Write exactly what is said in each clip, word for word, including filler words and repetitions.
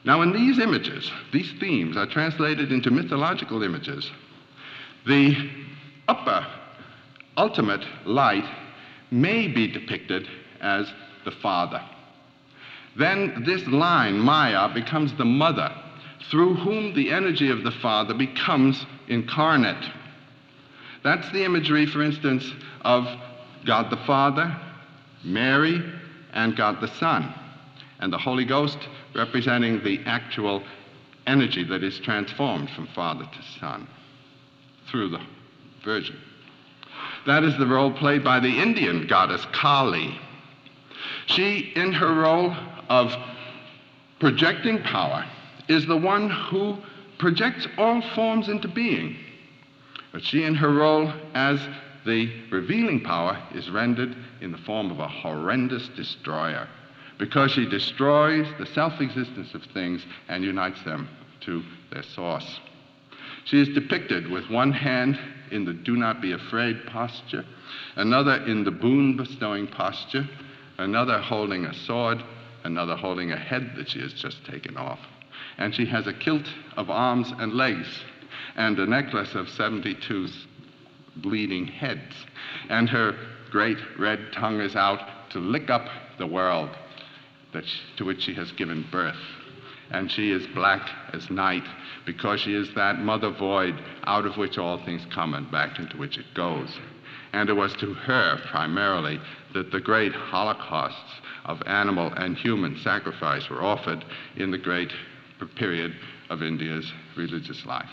Now, when these images, these themes, are translated into mythological images, the upper, ultimate light may be depicted as the father. Then this line, Maya, becomes the mother, through whom the energy of the father becomes incarnate. That's the imagery, for instance, of God the Father, Mary, and God the Son, and the Holy Ghost representing the actual energy that is transformed from Father to Son through the Virgin. That is the role played by the Indian goddess Kali. She, in her role of projecting power, is the one who projects all forms into being. But she, in her role as the revealing power, is rendered in the form of a horrendous destroyer, because she destroys the self-existence of things and unites them to their source. She is depicted with one hand in the do not be afraid posture, another in the boon bestowing posture, another holding a sword, another holding a head that she has just taken off. And she has a kilt of arms and legs and a necklace of seventy-two bleeding heads. And her great red tongue is out to lick up the world that she, to which she has given birth. And she is black as night, because she is that mother void out of which all things come and back into which it goes. And it was to her primarily that the great holocausts of animal and human sacrifice were offered in the great period of India's religious life.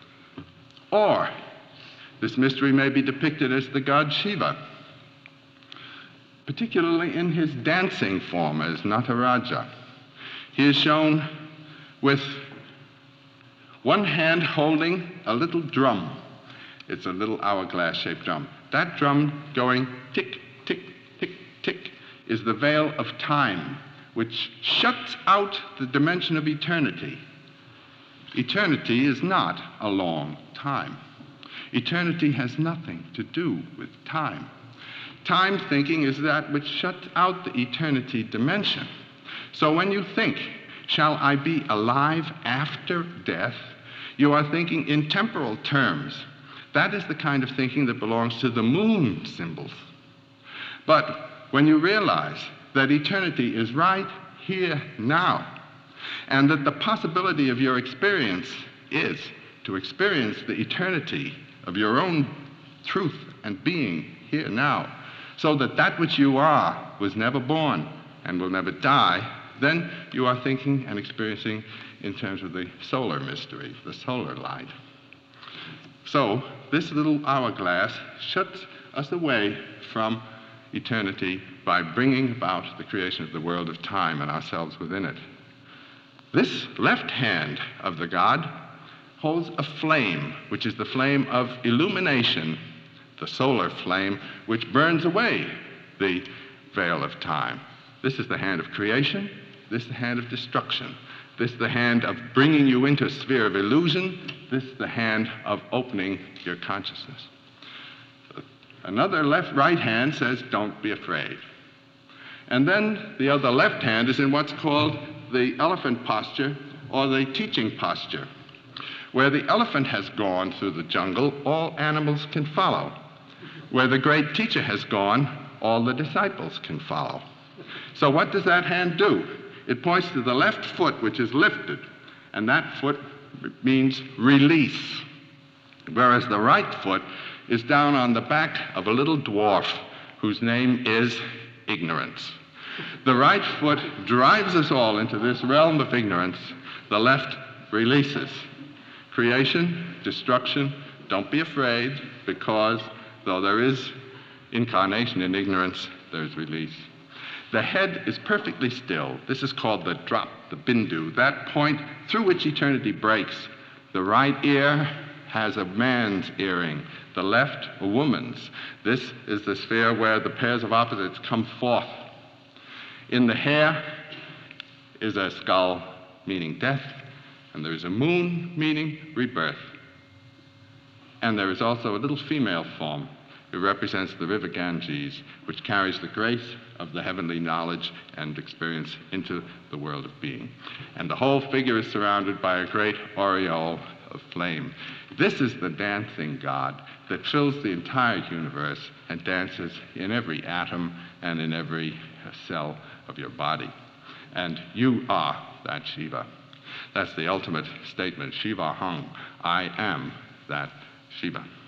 Or this mystery may be depicted as the god Shiva, particularly in his dancing form as Nataraja. He is shown with one hand holding a little drum. It's a little hourglass-shaped drum. That drum going tick, tick, tick, tick is the veil of time, which shuts out the dimension of eternity. Eternity is not a long time. Eternity has nothing to do with time. Time thinking is that which shuts out the eternity dimension. So when you think, shall I be alive after death, you are thinking in temporal terms. That is the kind of thinking that belongs to the moon symbols. But when you realize that eternity is right here now, and that the possibility of your experience is to experience the eternity of your own truth and being here now, so that that which you are was never born and will never die, then you are thinking and experiencing in terms of the solar mystery, the solar light. So this little hourglass shuts us away from eternity by bringing about the creation of the world of time and ourselves within it. This left hand of the god holds a flame, which is the flame of illumination, the solar flame, which burns away the veil of time. This is the hand of creation. This is the hand of destruction. This is the hand of bringing you into a sphere of illusion. This is the hand of opening your consciousness. Another left right hand says, don't be afraid. And then the other left hand is in what's called the elephant posture, or the teaching posture. Where the elephant has gone through the jungle, all animals can follow. Where the great teacher has gone, all the disciples can follow. So what does that hand do? It points to the left foot, which is lifted, and that foot means release. Whereas the right foot is down on the back of a little dwarf whose name is ignorance. The right foot drives us all into this realm of ignorance. The left releases. Creation, destruction, don't be afraid, because though there is incarnation in ignorance, there is release. The head is perfectly still. This is called the drop, the bindu, that point through which eternity breaks. The right ear has a man's earring, the left a woman's. This is the sphere where the pairs of opposites come forth. In the hair is a skull, meaning death, and there is a moon, meaning rebirth. And there is also a little female form, It represents the river Ganges, which carries the grace of the heavenly knowledge and experience into the world of being. And the whole figure is surrounded by a great aureole of flame. This is the dancing God that fills the entire universe and dances in every atom and in every cell of your body. And you are that Shiva. That's the ultimate statement, Shiva Hung. I am that Shiva.